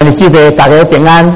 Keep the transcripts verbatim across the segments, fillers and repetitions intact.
你记得大家平安。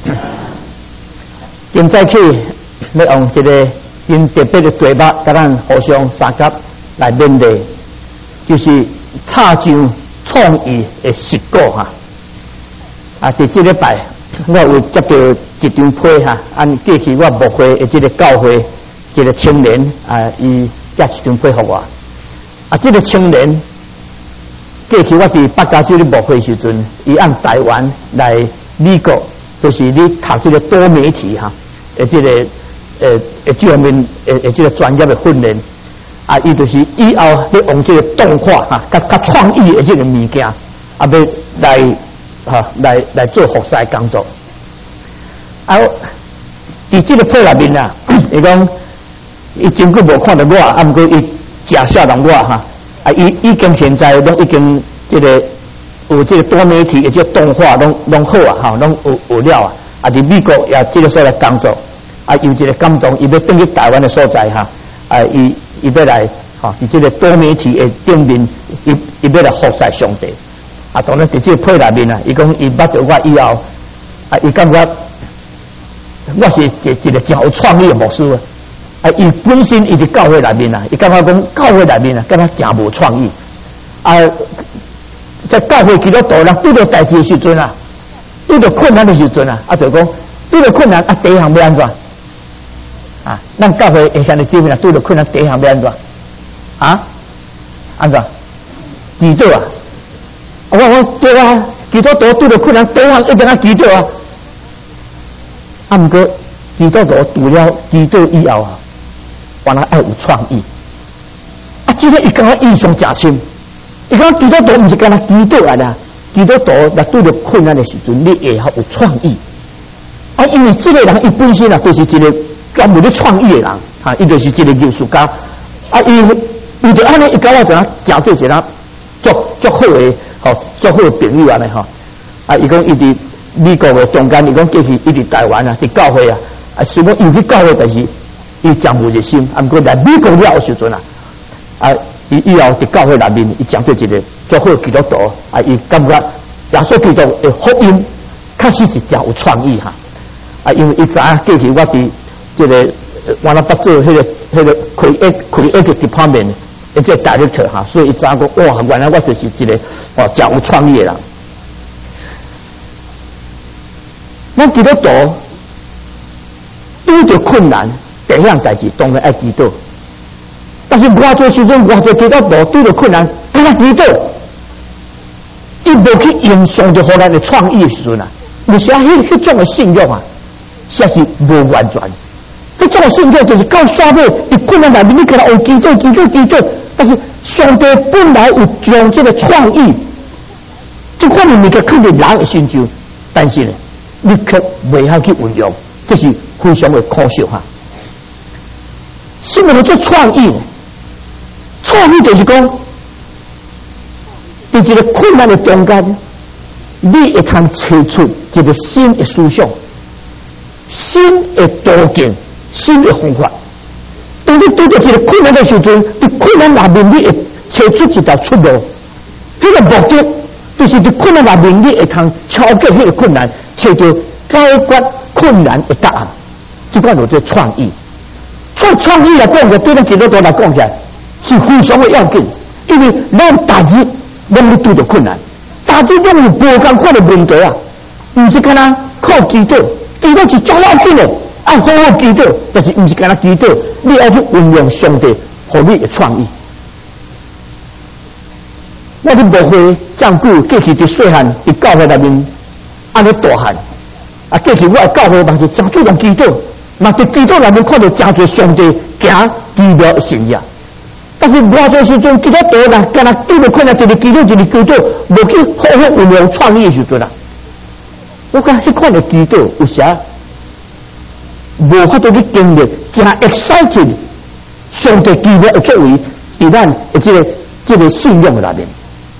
今早起要用一个真特别的题目，甲咱互相三甲来面对，就是插上创意的实果哈。啊，伫这礼拜我有接到一张批哈，按过去我牧会的这个教会一个青年啊，伊寄一张批给我。啊，这个青年。过去我伫北加州咧牧会时阵，伊按台湾来美国，就是你读这个多媒体哈，诶，这个诶诶这方面诶诶这个专业的训练，啊，伊就是以后要用这个动画哈，甲甲创意的这个物件，啊，要来哈来来做服侍工作。啊，伫这个批内面啊，伊讲伊真久无看到我，啊，毋过伊假笑容我哈。啊，已已经现在拢已经这个有这个多媒体的这个动画拢拢好啊，哈，拢有有了啊。啊，伫美国也这个所来工作，啊，有一个感动，伊要登去台湾的所在哈，啊，伊伊要来哈，伫这个多媒体的顶面，伊伊要来服侍上帝。啊，当然伫这个批内面啊，伊讲伊捌到我以后，啊，伊感觉我是一一个真有创意的牧师啊。啊，伊本身伊伫教会内面啊，伊感觉讲教会内面啊，敢若真无创意。啊，在教会基督徒人遇到代志的时阵啊，遇到困难的时阵啊，啊就讲遇到困难啊，第一项要安怎？啊，咱教会会向你证明啊，遇到困难第一项要安怎？啊，安怎？祈祷啊！我我对啊，基督徒遇到困难第一项一定要祈祷啊。啊，毋过基督徒除了祈祷以后啊。原来爱有创意，啊！即个伊感觉印象真深，伊讲基督徒毋是干那基督来啦，基督徒来对着困难的时阵，你会晓有创意。啊，因为这个人伊本身啊，就是一个专门咧创意的人，哈、啊，伊就是一个艺术家。啊，伊伊就安尼，伊甲我怎啊，真做一人足足好的，吼、哦，足好的朋友安尼吼。啊，伊讲伊伫美国的中间，伊讲过去伊伫台湾啊，伫教会啊，啊，虽然伊伫教会，但是。伊真无热心，啊！毋过来美国了时阵啊，啊，伊以后伫教会内面，伊讲做一个做好基督徒，啊，伊感觉耶稣基督的福音确实是真有创意哈，啊，因为伊知影过去我伫这个我那捌做迄个迄个 create creative department 的这个 director 哈，所以伊知影讲哇，原来我就是一个哦真有创意的人。咱基督徒遇到困难。第一项代志当然爱祈祷，但是我做时阵，我做基督徒对着困难，敢若祈祷，伊无去用上就互咱的创意的时阵啊，有时啊，迄迄种的信仰啊，实是无完全。迄种的信仰就是到煞尾，伫困难内面，你可能有祈祷、祈祷、祈祷，但是上帝本来有将这个创意，这款的物件肯定人的心中，但是呢，你却未晓去运用，这是非常的可惜哈。什么叫做创意呢？创意就是讲，在一个困难的中间，你会通找出一个新的思想、新的途径、新的方法。当你对着一个困难的时阵，在困难内面，你会找出一条出路。那个目的就是在困难内面，你会通超越那个困难，找到解决困难的答案。这个叫做创意。做创意来讲起，对咱基督徒来讲起来是非常的要紧，因为咱大日咱要拄着困难，大日咱有无共款的问题啊，唔是干那靠祈祷，祈祷是最要紧的，按好好祈祷，但是唔是干那祈祷，你要去运用上帝给你的创意。我伫牧会讲久，过去伫细汉伫教会内面安尼大汉，啊，过去我的教会嘛是真注重祈祷。嘛，伫基督内面看到真侪上帝行奇妙的神迹，但是我做时阵，基督徒人干那对着困难，一个基督一个基督，无去好好运用创意的时阵啊，我讲迄款的基督有啥无法度去经历真 exciting 上帝奇妙的作为，伫咱的这个这个信仰内面。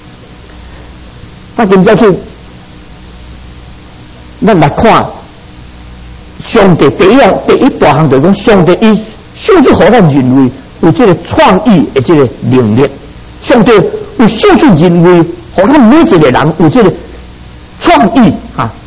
那今朝去，咱来看。上帝第一第一大项就是讲，上帝伊授予互咱人类有这个创意的这个能力。上帝有授予人类，互咱每一个人有这个创意哈，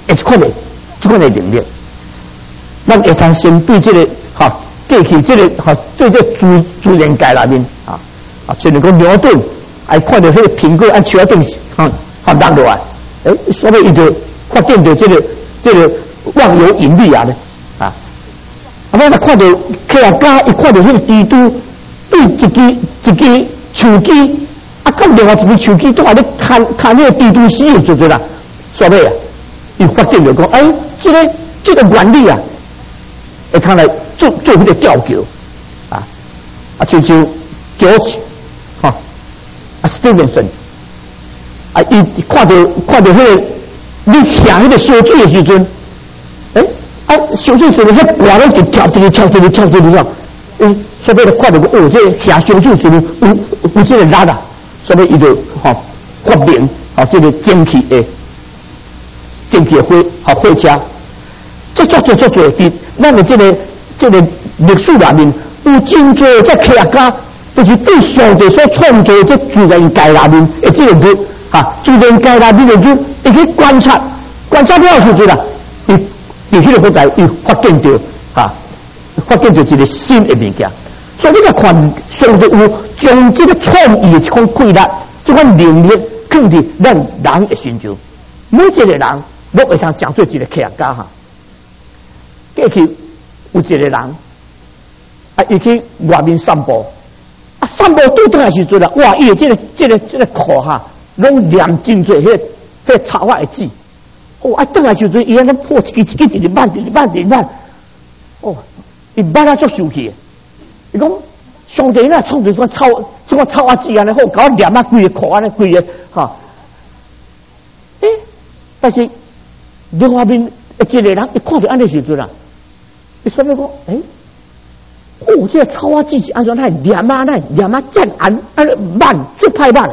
一款的这款的能力，咱会常先对这个哈过去这个哈对这自自然界里面啊啊，虽然讲牛顿还看到迄个苹果按树顶哈哈落落来，诶，所以伊就发现到这个这个万有引力啊咧啊，啊，咱看到科学家一看到迄个蜘蛛对一支一支手机。啊，甲另外一个手机都还咧看看那个蜘蛛丝的时阵啦，所以啊，伊发现就讲，哎，这个这个原理啊，会通来做做迄个吊桥啊，啊，像像George哈啊 Stevenson 啊，伊看到看到迄个你下迄个小水的时阵，哎，啊，小水时阵迄挂咧就跳一个跳一个跳一个跳，诶，所以就看到哦，这下小水时阵有有这个力啊。所以伊就吼发明吼这个蒸汽的蒸汽的火吼火车，这做做做做伫咱的这个这个历史里面有真多这科学家，就是对上帝所创造这自然界里面的这个律哈，自然界里面的律，伊去观察观察了时阵啦，伊伫迄个所在伊发现到哈，发现到一个新的物件。所以你来看，上帝有将这个创意的这款规律、这款能力，放伫咱人的身上。每一个人都会通讲做一个科学家哈。过去有一个人，啊，伊去外面散步，啊，散步对倒来时阵啦，哇，伊的这个、这个、这个裤哈，拢染真侪迄个、迄个草花的籽。哦，啊，倒来时阵，伊安尼破一支一支一日慢、一日慢、一日慢，哦，伊慢啊足受气。伊讲上帝那创造这草这个草啊籽安尼好，搞染啊规个裤安尼规个哈，诶，但是另外面一个人一看到安尼时阵啊，伊说咩讲？诶，哦，这个草啊籽是安怎来染啊来染啊渐暗安尼慢最歹慢，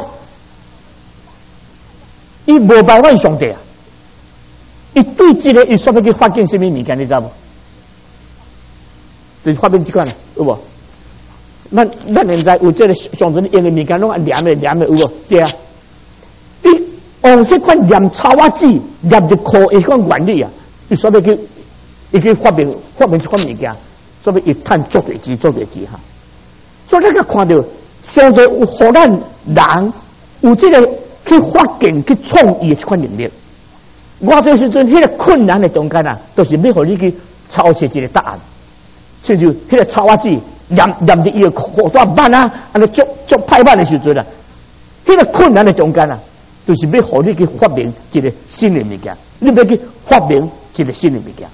伊无拜阮上帝啊，伊对这个伊说要去发现什么物件，你知道无？就是发现这款有无？咱咱现在有这个上阵用的物件，拢按黏的黏的有无？对啊，伊用这款黏草啊籽黏入裤的款原理啊，伊所以去伊去发明发明这款物件，所以伊趁足多钱足多钱哈。所以咱个看到上帝有互咱人有这个去发现去创意的这款能力。我这时阵迄个困难的中间啊，都是要互你去抄写一个答案，像就迄个草啊籽。染染伫伊个裤带慢啊，安尼足足歹慢的时阵啊，迄、那个困难的中间啊，就是要互你去发明一个新的物件，你要去发明一个新的物件。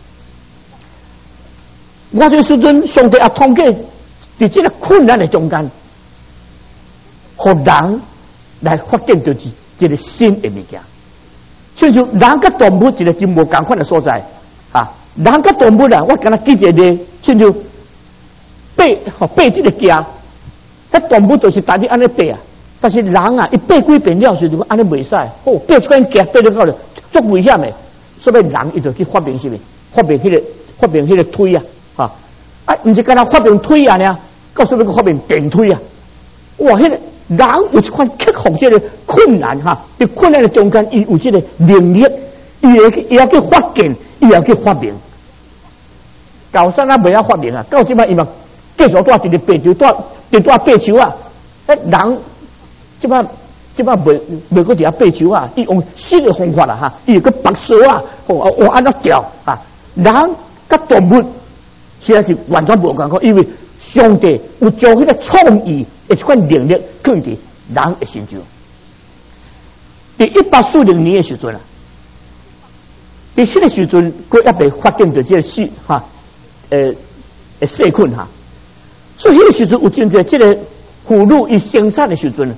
我这时阵上帝也通过伫这个困难的中间，互人来发展到一一个新的物件。所以就人甲动物一个真无共款的所在啊，人甲动物啊，我敢若记一个例，像就。爬吼爬这个架，迄动物就是单日安尼爬啊，但是人啊，伊爬几遍了时就安尼袂使，哦，爬出来架爬到到了足危险的，所以人伊就去发明什么？发明迄、那个发明迄个推啊，哈啊，毋是干那发明推啊呢，告诉你个发明电推啊，哇，迄、那个人有一款克服这个困难哈，伫困难的中间，伊有这个能力，伊会伊要去发现，伊要去发明。高山啊，袂晓发明啊，到即摆伊嘛。继续带一个白球，带就带白球啊！诶，人即摆即摆袂袂个伫遐白球啊！伊用新的方法啦哈，伊有个白蛇啊，哦哦安怎钓啊？人甲动物现在是完全无共款，因为上帝有将迄个创意的这款能力放伫人的身上。伫一八四零年的时阵啊，伫迄个时阵，佫还未发展到这个细哈，呃，诶细菌哈。所以迄个时阵有真侪这个妇女伊生产的时阵，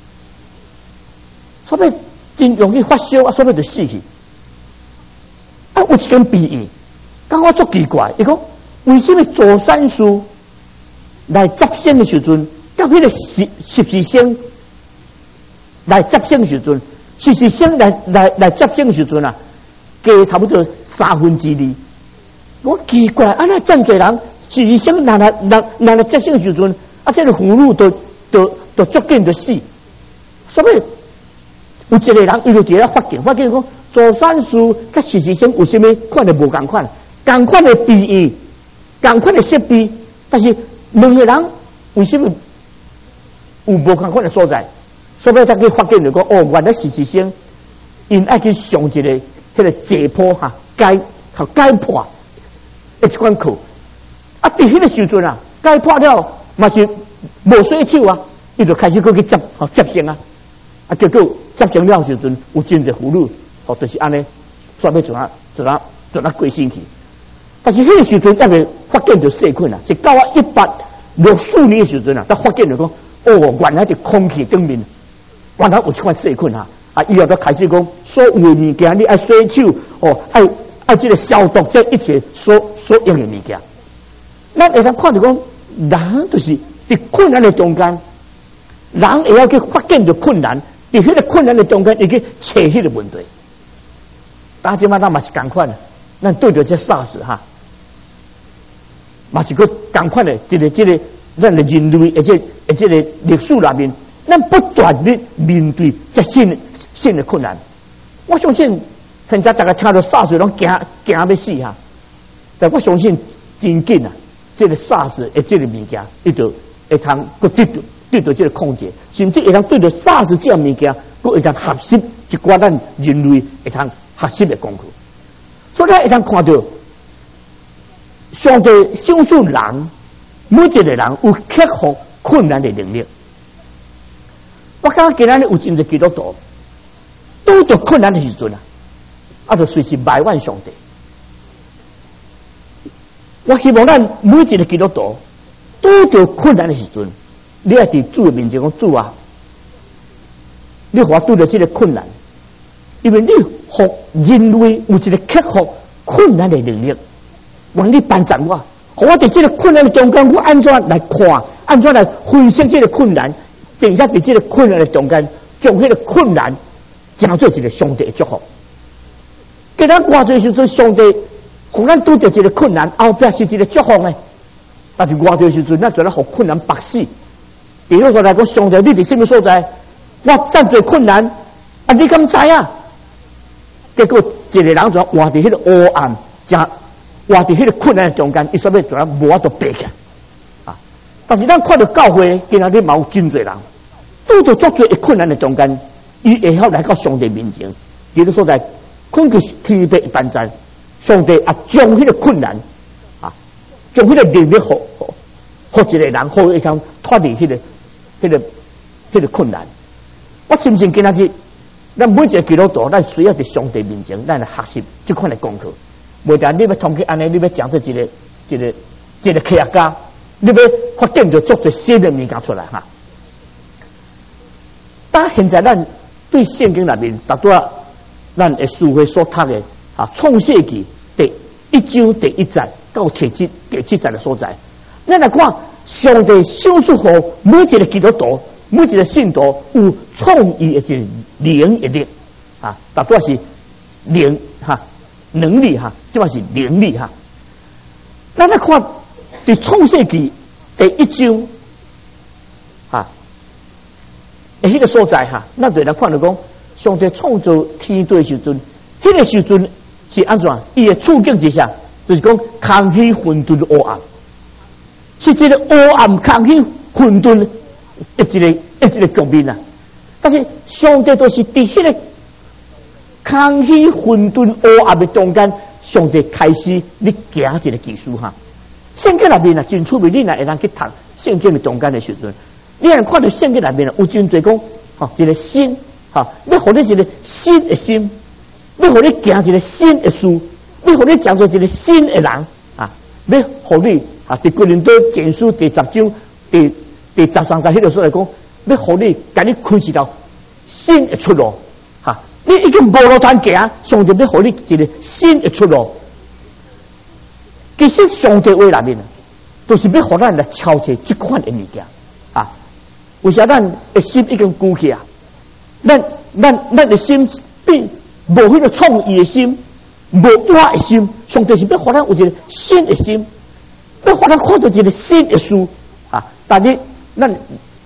所以真容易发烧啊，所以就死去。啊，有一间比喻，讲我足奇怪，伊讲为什么做善事来接生的时阵，甲迄个实实习生来接生的时阵，实习生来来来接生的时阵啊，加差不多三分之二。我奇怪，啊那真侪人。实习生拿来拿拿来接生时阵，啊，这个妇女都都都足紧就死，所以有一个人伊就伫咧发现，发现讲左酸素甲实习生有啥物款的无共款，共款的比喻，共款的设备，但是两个人为什么有无共款的所在？所以才去发现就讲哦，原来实习生因爱去上一个迄个解剖哈解和解剖一款课，啊，伫迄个时阵啊，解剖了嘛是无洗手啊，伊就开始去去接吼接生啊。啊，结果接生了时阵，有真侪妇女，哦，就是安尼，煞要怎啊怎啊怎啊过身去。但是迄个时阵，还未发现着细菌啊，是到啊一八六四年的时阵啊，才发现着讲，哦，原来伫空气顶面，原来有这款细菌啊！啊，以后才开始讲，所有的物件你爱洗手，哦，爱爱这个消毒，这一切所所用的物件。咱会当看到讲，人就是伫困难的中间，人会要去发现着困难。伫迄个困难的中间，伊去找迄个问题。大家嘛，咱嘛是共款的，咱对着这 SARS 哈，嘛是个共款的，这个这个咱的人类，而且而且个历史内面，咱不断的面对这新新的困难。我相信现在大家听到 SARS 拢惊惊要死哈，但我相信真紧啊，这个 SARS 的这个物件，伊就会通个得到。对着这个控制，甚至会通对着 SARS 这样物件，佫会通学习一寡咱人类会通学习的功课。所以咱会通看到，上帝享受人每一个人有克服困难的能力。我感觉今仔日有真侪基督徒，拄着困难的时阵啊，啊，就随时埋怨上帝。我希望咱每一个基督徒拄着困难的时阵。你要伫主的面前讲主啊，你互我拄着这个困难，因为你互人类有一个克服困难的能力，愿你帮助我，互我伫这个困难的中间，我安怎来看，安怎来分析这个困难，并且伫这个困难的中间，将迄个困难当做一个上帝的祝福。给咱挂做时阵，上帝互咱拄着这个困难，后壁是一个祝福呢。但是挂做时阵，咱就来互困难白死。比如说来讲，上帝你伫什么所在？我真侪困难，啊，你敢知啊？结果一个人就活伫迄个黑暗，加活伫迄个困难的中间，伊说要就要无法度爬起来啊！但是咱看到教会，今仔日嘛有真侪人，拄着足侪困难的中间，伊会晓来到上帝面前，比如说在困去天地一般在，上帝啊将迄个困难啊，将迄个能力互互一个人，互伊通脱离迄个。迄、那个、迄个困难，我深信今仔日，咱每一个基督徒，咱需要伫上帝面前，咱来学习这款的功课。袂但你要通去安尼，你要讲出一个、一个、一个科学家，你要发展着做出新的物件出来哈。但现在咱对圣经内面，大多咱的书会所读的啊，创世纪第一章第一节到第七第七节的所在，咱来看。上帝享受好每一个基督徒，每一个信徒有创意的这灵一力啊，大多是灵哈能力哈，即嘛是能力哈。咱来看伫创世纪第一章啊，诶，迄个所在哈，咱对来看到讲，上帝创造天地的时阵，迄、那个时阵是安怎？伊的处境之下，就是讲空气混沌黑暗。是这个黑暗空气混沌的一个一个局面啊！但是上帝都是伫迄个空气混沌黑暗的中间，上帝开始你行一个技术哈。圣经内面啊，真趣味，你若会当去读圣经的中间的时阵，你若看到圣经内面啊，有真侪讲，吼，一个心，哈，要互你一个新的心，要互你行一个新的事，要互你讲做一个新的人啊，要互你。啊！伫哥林多前书第十章第第十三节迄个所来讲，要互你，甲你开一条新的出路。哈！你已经无路通行，上帝要互你一个新的出路。其实上帝话内面啊，都是要互咱来超越这款的物件啊。为啥咱的心已经鼓起啊？咱咱咱的心并无迄个创意的心，无我的心，上帝是要互咱有一个新的心。要互咱看到一个新的事啊！但你咱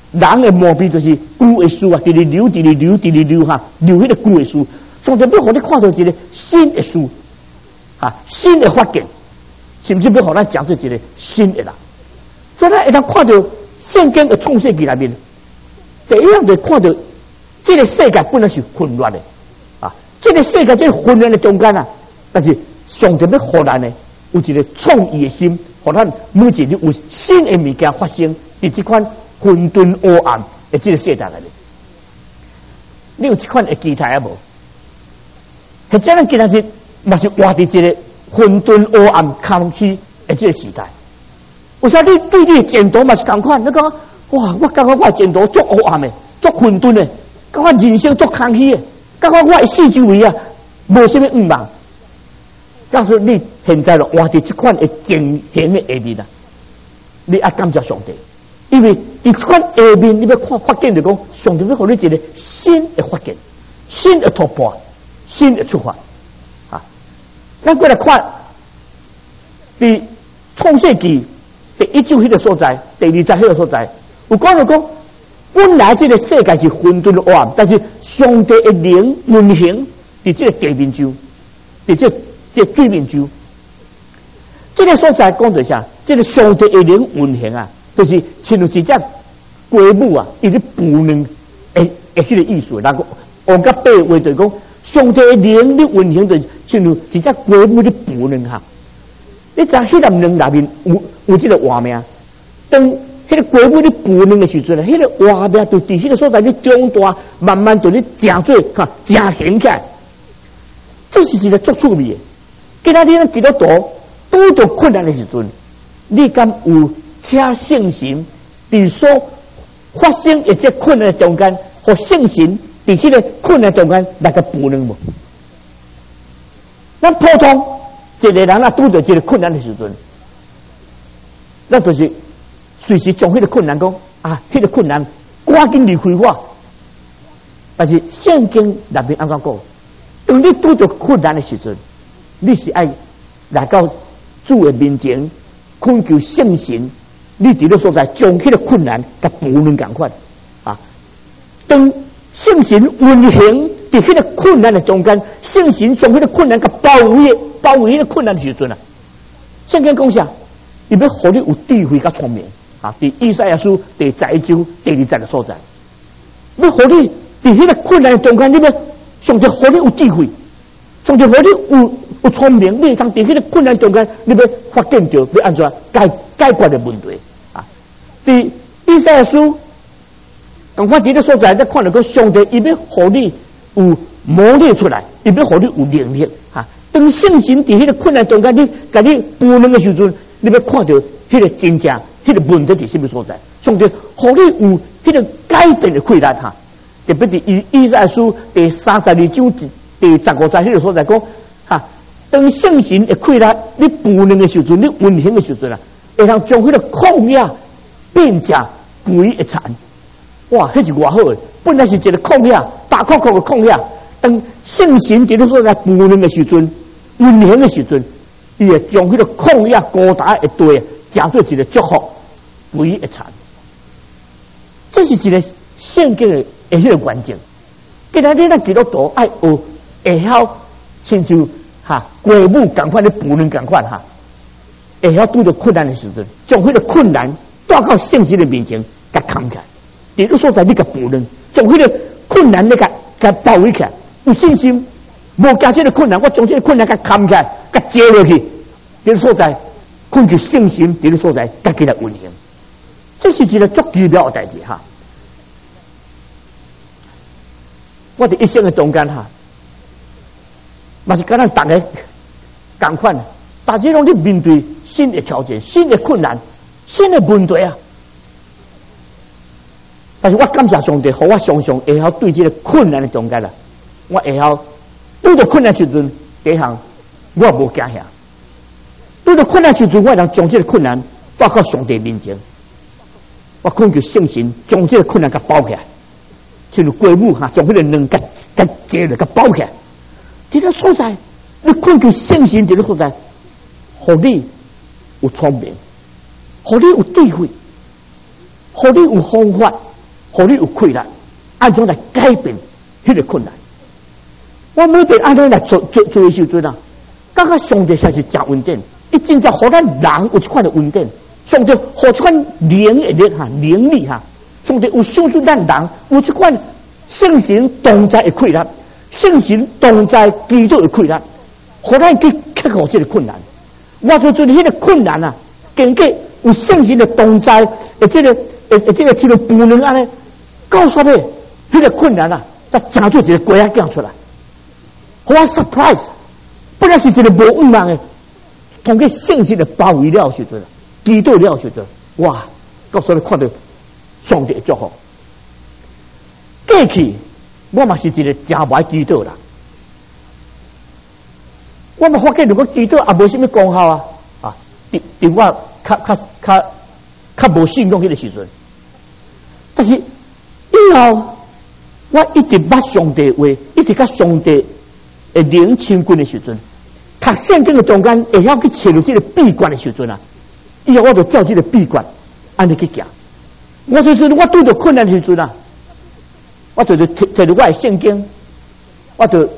人的毛病就是旧的事啊，直直流，直直流，直直流哈，流迄个旧的事。上帝要互你看到一个新的事，哈，新的发现，甚至要互咱讲出一个新的人。所以咱会当看到圣经的创世纪内面，第一样就看到这个世界本来是混乱的啊，这个世界在混乱的中间啊，但是上帝要互咱呢有一个创意的心，互咱每一日有新的物件发生，伫这款混沌黑暗的这个世界内面，你有这款的期待啊无？或者咱今仔日嘛是活伫一个混沌黑暗空虚的这个时代。有啥你对你的前途嘛是同款？你讲哇，我感觉我的前途足黑暗的，足混沌的，感觉人生足空虚的，感觉我的四周围啊无什么愿望。假使你现在咯活伫这款的情形的下面啊，你要感谢上帝，因为伫这款下面你要看发现就讲，上帝要给你一个新的发现、新的突破、新的出发啊。咱过来看，伫创世纪第一章迄个所在，第二章迄个所在，有讲到讲，本来这个世界是混沌黑暗，但是上帝的灵运行伫这个地面上，伫这这水面上，这个所在讲到啥？这个上帝的灵运行啊，就是亲像一只龟母啊，伊咧哺卵诶诶，迄个意思。那个我甲白话就是讲，上帝的灵咧运行，就亲像一只龟母咧哺卵哈。你知迄粒卵内面有有这个活命，当迄个龟母咧哺卵的时阵啊，迄个活命就伫迄个所在咧长大，慢慢就咧成做哈成形起来。这是一个足趣味的。今仔日咱基督徒拄着困难的时阵，你敢有请圣神伫所发生一些困难的中间，和圣神伫迄个困难中间来个哺卵无？咱普通一个人啊，拄着一个困难的时阵，咱就是随时将迄个困难讲啊，迄个困难赶紧离开我。但是圣经内面安怎讲？当你拄着困难的时阵，你是爱来到主的面前，恳求圣神，你伫咧所在将迄个困难甲哺卵共款啊。当圣神运行伫迄个困难的中间，圣神将迄个困难甲包围包围迄个困难的时阵啊，圣经讲啥？伊要互你有智慧甲聪明啊！伫以赛亚书第十一章第二节的所在，要互你伫迄个困难的中间，你要上帝互你有智慧，上帝互你有有聪明，你通伫迄个困难中间，你要发现到要安怎解解决的问题啊！伫以赛亚书。同款伫咧所在，咱看到个上帝，伊要互你有磨练出来，伊要互你有能力哈。当圣神伫迄个困难中间，你甲你哺卵的时阵，你要看到迄个真正，迄个问题伫什么所在？上帝互你有迄个改变的困难哈。特别伫以以赛亚书第三十二章第十五节迄个所在讲哈，当圣神的困难，你哺卵的时阵，你运行的时阵啊，会通将迄个旷野变成肥一产。哇，迄是偌好诶！本来是一个旷野，大阔阔的旷野。当圣神伫咧所在哺卵的时阵，运行的时阵，伊会将迄个旷野高大的地成做一个祝福，唯一一产。这是一个圣经的迄个环境。今仔日咱基督徒爱学会晓，亲像哈龟母共款咧哺卵共款哈，会晓拄着困难的时阵，将迄个困难带到圣神的面前，甲扛起来。伫咧所在，你甲哺卵，将迄个困难你甲甲包围起来，有信心，无惊这个困难，我将这个困难甲扛起来，甲接落去。伫咧所在，困求圣心，伫咧所在，家己来运行。这是一个足奇妙的代志哈。我伫一生的中间哈，嘛是跟咱大家共款，大家拢伫面对新的条件、新的困难、新的问题啊。但是我感谢上帝，互我常常会晓对这个困难的中间啦，我会晓遇到困难时阵，第一项我无惊吓；遇到困难时阵，我能将这个困难带到上帝面前，我恳求圣神将这个困难甲包起来，像龟母哈，将迄个卵甲甲接了甲包起来。这个所在，你恳求圣神，这个所在，互你有聪明，互你有智慧，互你有方法。 互你有困难，安怎来改变迄个困难？我每遍安尼来做做做的时阵啊，感觉上帝才是真稳定。伊真正互咱人有一款的稳定，上帝互一款灵的力哈，灵力哈，上帝有赏赐咱人有一款圣神同在的困难，圣神同在基督的困难，互咱去克服这个困难。我就做迄个困难啊，经过有圣神的同在，而这个而而这个这个不能安尼告诉你，迄个困难啊，才真做一个鬼仔讲出来。我 surprise， 本来是一个无愿望的，通过圣神的包围了时阵，基督了时阵，哇！告诉你看到上帝的祝福。过去我嘛是一个真歹基督啦，我嘛发觉如果基督也无什么功效啊啊！伫伫我较较较较无信仰迄个时阵，但是以后我一直捌上帝话，一直甲上帝的灵亲近的时阵，读圣经的中间会晓去切入这个闭关的时阵啊，以后我就照这个闭关安尼去行。我说是我拄到困难的时阵啊，我就就摕摕着我的圣经，我就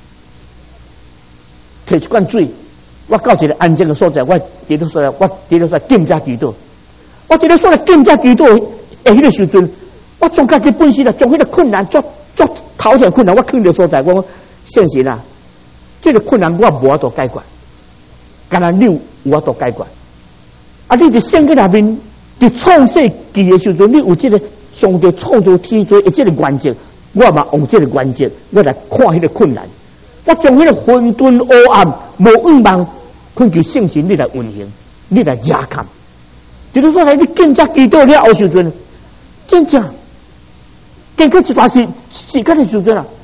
摕一罐水，我到一个安静的所在，我伫咧所在，我伫咧所在敬拜基督，我伫咧所在敬拜基督的迄个时阵，我总家己本身啊，将迄个困难做做头条困难，我肯定所在，我讲现实啊，这个困难我无法度解决，干那你有法度解决。啊，你伫圣经内面，伫创世纪的时阵，你有这个上帝创造天地的这个原则，我嘛用这个原则，我来看迄个困难。我将迄个混沌黑暗、无愿望，困求圣神，你来运行，你来压扛。就是说，来你更加基督了后时阵，真正经过一段时时间的时阵啊，